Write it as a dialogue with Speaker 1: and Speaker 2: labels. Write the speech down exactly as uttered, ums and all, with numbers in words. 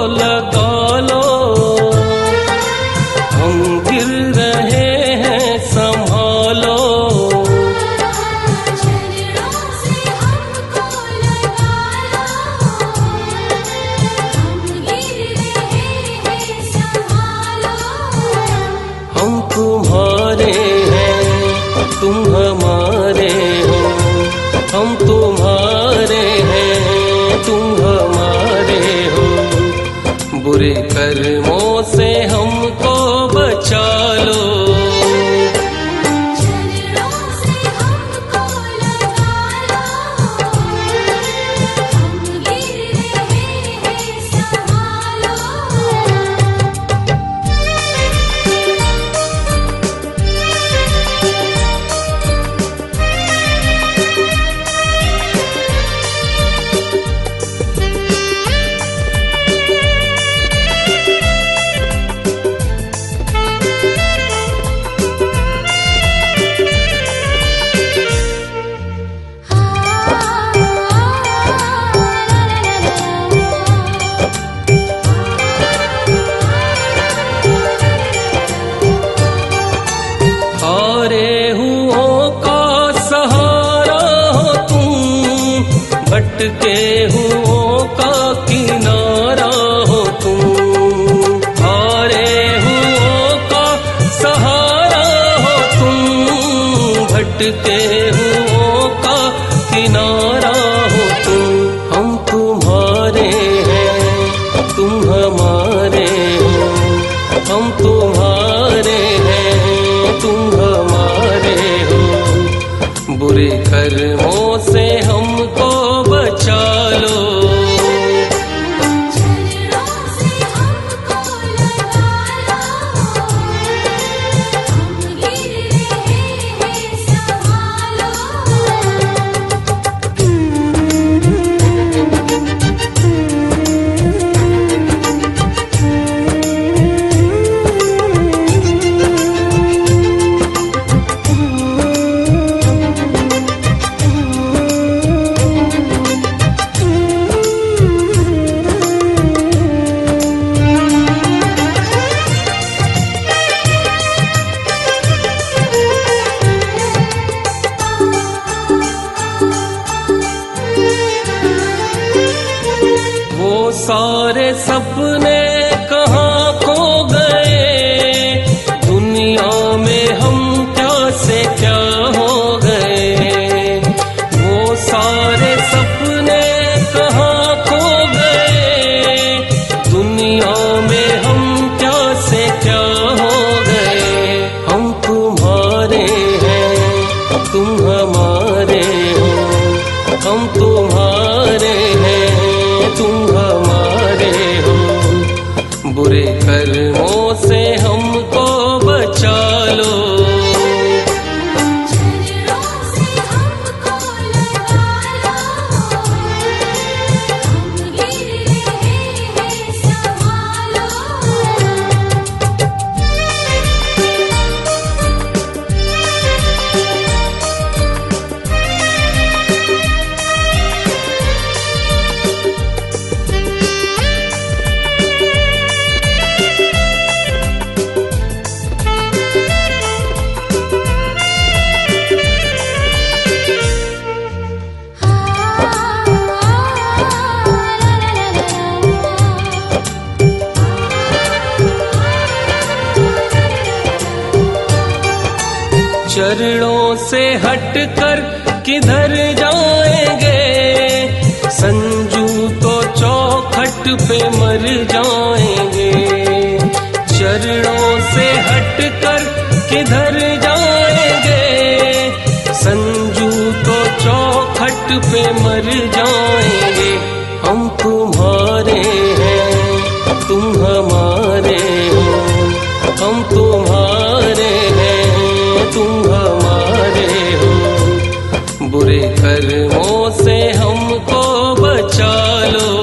Speaker 1: लगा लो, हम गिर रहे हैं संभालो।
Speaker 2: चरणों से हमको लगा लो, हम गिर रहे हैं संभालो।
Speaker 1: हम तुम्हारे हैं तुम हमारे हो, हम तुम्हारे हैं तुम हमारे हो। बुरे कर्मों से हमको बचा लो।
Speaker 2: चरणों से हमको लगा लो, हम गिर रहे हैं संभालो।
Speaker 1: हारे हुओं का सहारा हो तुम, भटके हुओं का किनारा हो तुम। हारे हुओं का सहारा हो तुम, भटके हुओं का किनारा हो तुम। हम तुम्हारे हैं तुम हमारे हो, हम तुम्हारे हैं तुम हमारे हो। बुरे कर्मों से हमको बचा लो।
Speaker 2: चरणों से हमको लगा लो, हम गिर रहे हैं संभालो।
Speaker 1: वो सारे सपने कहाँ खो गए, दुनिया में हम क्या से क्या हो गए। वो सारे सपने कहाँ खो गए, दुनिया में हम क्या से क्या हो गए। हम तुम्हारे हैं तुम हमारे हो, हम तुम्हारे हैं तुम हमारे हो। बुरे कर्मों से हमको बचा लो।
Speaker 2: चरणों से हमको लगा लो, हम गिर रहे हैं संभालो।
Speaker 1: चरणों से हटकर किधर जाएंगे, संजू तो चौखट पे मर जाएंगे। चरणों से हटकर किधर जाएंगे, संजू तो चौखट पे मर जाएंगे। हम तुम्हारे हैं तुम हमारे हो, हम तुम्हारे हैं तुम हमारे हो। बुरे कर्मों से हमको बचा लो।